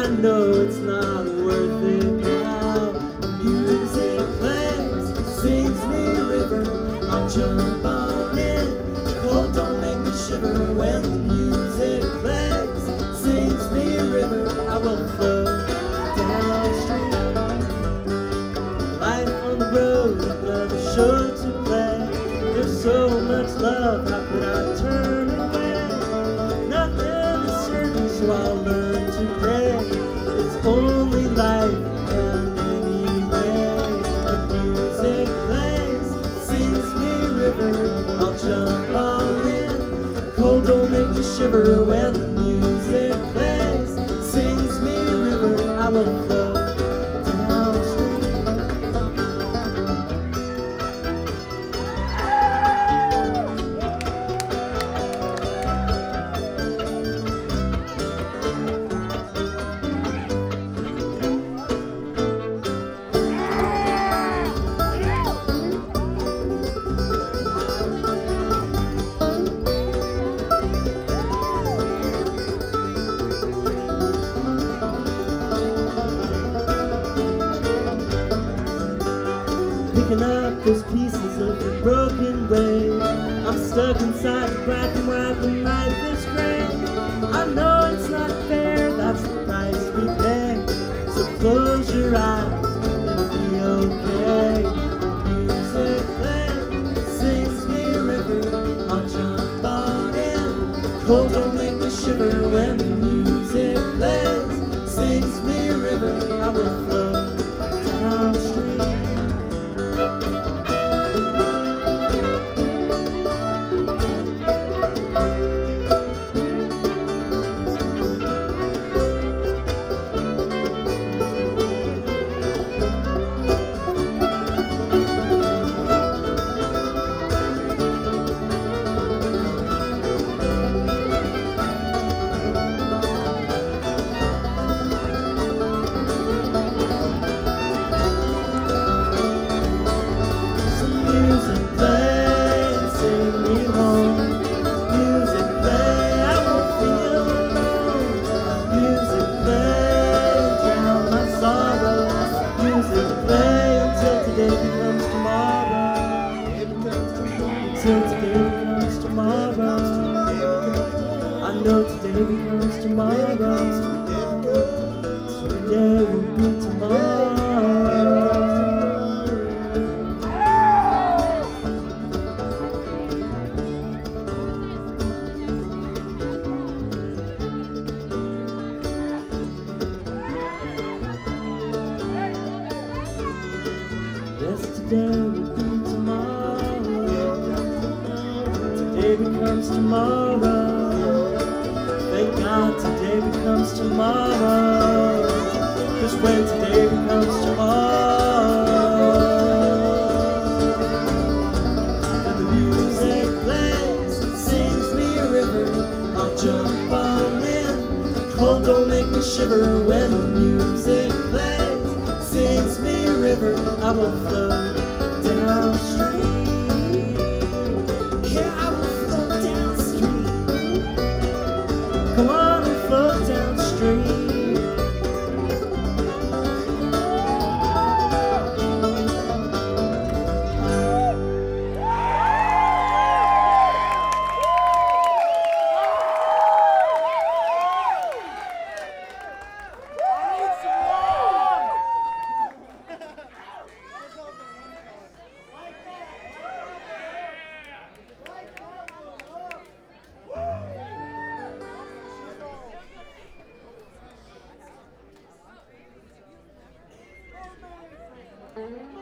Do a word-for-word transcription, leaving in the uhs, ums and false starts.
know it's not worth it now. Music plays, sings me a river. I'll jump on in. Cold don't make me shiver. When the music plays, sings me a river, I will float downstream. Life on the road, another show to play. There's so much love, how could I turn away? Nothing is certain, so I'll learn to pray. It's only life, and anyway, the music plays, sings me a river. I'll jump on in. Cold don't make me shiver. When the music plays, sings me a river, I will float downstream. Picking up those pieces of the broken way. I'm stuck inside the black and white when life is gray. I know it's not fair, that's the price we pay. So close your eyes, it'll be okay. Music plays, sings me a river. I'll jump on in. Cold don't make me shiver. When the music plays, sings me a river, I will float downstream. Music play, sing me home. Music play, I won't feel alone. Music play, drown my sorrow. Music play until today becomes tomorrow. Until today becomes tomorrow. I know today becomes tomorrow. Today will be tomorrow. Yesterday will be tomorrow. Today becomes tomorrow. Thank God today becomes tomorrow. Cause when today becomes tomorrow, and the music plays, sings me a river, I'll jump on in. Cold don't make me shiver. When the music plays, sings me a river, I will float downstream. Yeah, I will float downstream. Come on and float downstream. Thank you.